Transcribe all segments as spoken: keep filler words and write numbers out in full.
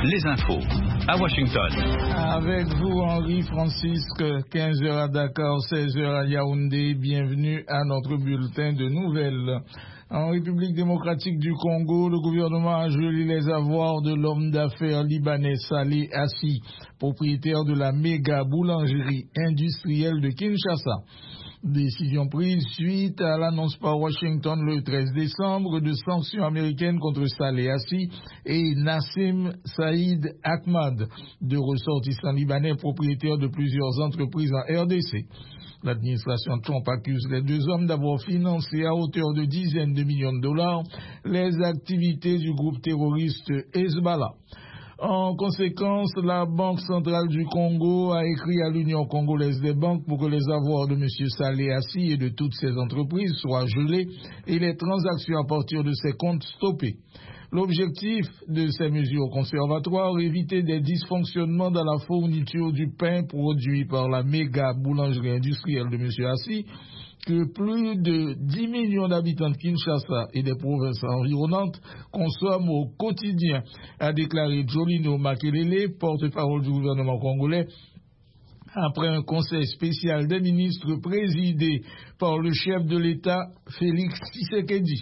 les infos à Washington. Avec vous, Henri Francisque, quinze heures à Dakar, seize heures à Yaoundé. Bienvenue à notre bulletin de nouvelles. En République démocratique du Congo, le gouvernement a gelé les avoirs de l'homme d'affaires libanais Saleh Hassi, propriétaire de la méga boulangerie industrielle de Kinshasa. Décision prise suite à l'annonce par Washington le treize décembre de sanctions américaines contre Saleh Hassi et Nassim Saïd Ahmad, deux ressortissants libanais propriétaires de plusieurs entreprises en R D C. L'administration Trump accuse les deux hommes d'avoir financé à hauteur de dizaines de millions de dollars les activités du groupe terroriste Hezbollah. En conséquence, la Banque centrale du Congo a écrit à l'Union congolaise des banques pour que les avoirs de M. Saleh Hassi et de toutes ses entreprises soient gelés et les transactions à partir de ces comptes stoppées. L'objectif de ces mesures conservatoires est éviter des dysfonctionnements dans la fourniture du pain produit par la méga boulangerie industrielle de M. Hassi, que plus de dix millions d'habitants de Kinshasa et des provinces environnantes consomment au quotidien, a déclaré Jolino Makelele, porte-parole du gouvernement congolais, après un conseil spécial des ministres présidé par le chef de l'État, Félix Tshisekedi.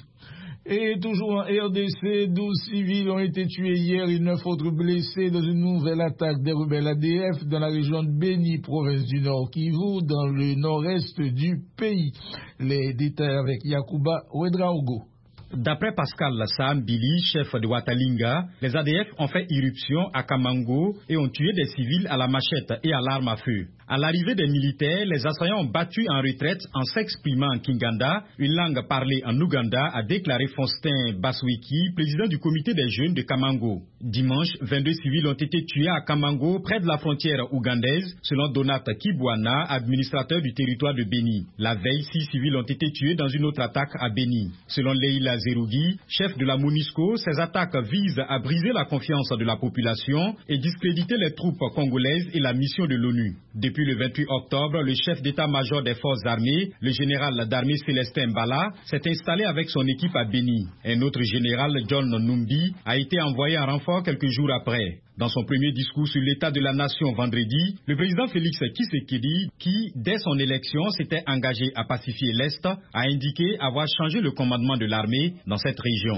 Et toujours en R D C, douze civils ont été tués hier et neuf autres blessés dans une nouvelle attaque des rebelles A D F dans la région de Beni, province du Nord Kivu, dans le nord-est du pays. Les détails avec Yacouba Ouedraogo. D'après Pascal Sahambili, chef de Watalinga, les A D F ont fait irruption à Kamango et ont tué des civils à la machette et à l'arme à feu. À l'arrivée des militaires, les assaillants ont battu en retraite en s'exprimant en Kinganda, une langue parlée en Ouganda, a déclaré Faustin Basweki, président du comité des jeunes de Kamango. Dimanche, vingt-deux civils ont été tués à Kamango, près de la frontière ougandaise, selon Donat Kibwana, administrateur du territoire de Beni. La veille, six civils ont été tués dans une autre attaque à Beni. Selon Leila Zerougui, chef de la MONUSCO, ces attaques visent à briser la confiance de la population et discréditer les troupes congolaises et la mission de l'ONU. Depuis le vingt-huit octobre, le chef d'état-major des forces armées, le général d'armée Célestin Mbala, s'est installé avec son équipe à Beni. Un autre général, John Numbi, a été envoyé en renfort quelques jours après. Dans son premier discours sur l'état de la nation vendredi, le président Félix Tshisekedi, qui, dès son élection, s'était engagé à pacifier l'Est, a indiqué avoir changé le commandement de l'armée dans cette région.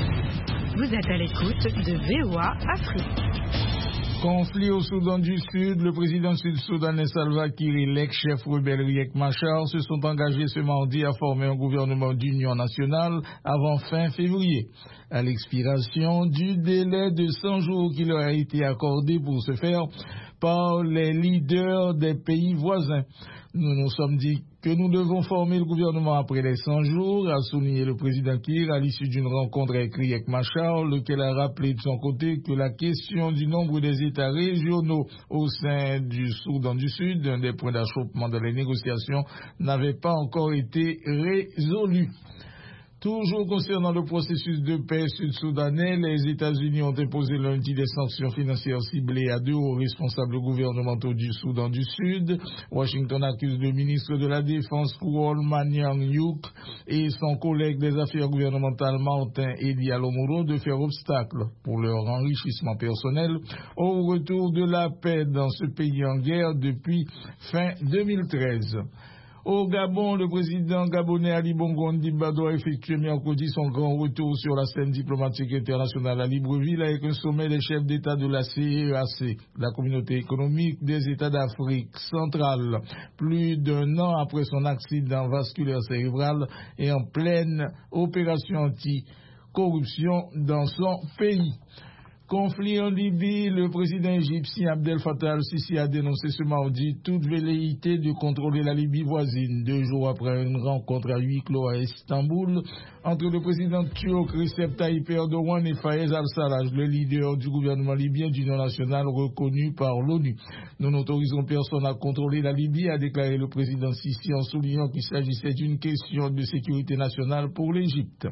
Vous êtes à l'écoute de V O A Afrique. Conflit au Soudan du Sud, le président sud-soudanais Salva Kiir et l'ex-chef rebelle Riek Machar se sont engagés ce mardi à former un gouvernement d'union nationale avant fin février. À l'expiration du délai de cent jours qui leur a été accordé pour ce faire par les leaders des pays voisins. Nous nous sommes dit que nous devons former le gouvernement après les cent jours, a souligné le président Kiir à l'issue d'une rencontre avec Riek Machar, lequel a rappelé de son côté que la question du nombre des États régionaux au sein du Soudan du Sud, un des points d'achoppement dans les négociations, n'avait pas encore été résolue. Toujours concernant le processus de paix sud-soudanais, les États-Unis ont imposé lundi des sanctions financières ciblées à deux hauts responsables gouvernementaux du Soudan du Sud. Washington accuse le ministre de la Défense Kuol Manyang Yuk et son collègue des affaires gouvernementales Martin Edi Alomoro de faire obstacle pour leur enrichissement personnel au retour de la paix dans ce pays en guerre depuis fin deux mille treize. Au Gabon, le président gabonais Ali Bongo Ondimba doit effectuer mercredi son grand retour sur la scène diplomatique internationale à Libreville avec un sommet des chefs d'État de la C E A C, la communauté économique des États d'Afrique centrale, plus d'un an après son accident vasculaire cérébral et en pleine opération anti-corruption dans son pays. Conflit en Libye, le président égyptien Abdel Fattah al-Sisi a dénoncé ce mardi toute velléité de contrôler la Libye voisine, deux jours après une rencontre à huis clos à Istanbul entre le président turc Recep Tayyip Erdogan et Fayez al-Sarraj, le leader du gouvernement libyen d'union nationale reconnu par l'ONU. Nous n'autorisons personne à contrôler la Libye, a déclaré le président Sisi en soulignant qu'il s'agissait d'une question de sécurité nationale pour l'Égypte.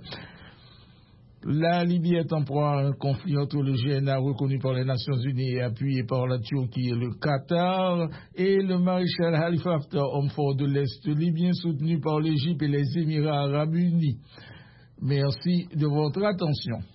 La Libye est en proie à un conflit entre le G N A reconnu par les Nations Unies et appuyé par la Turquie et le Qatar et le maréchal Khalifa Haftar, homme fort de l'Est libyen soutenu par l'Égypte et les Émirats arabes unis. Merci de votre attention.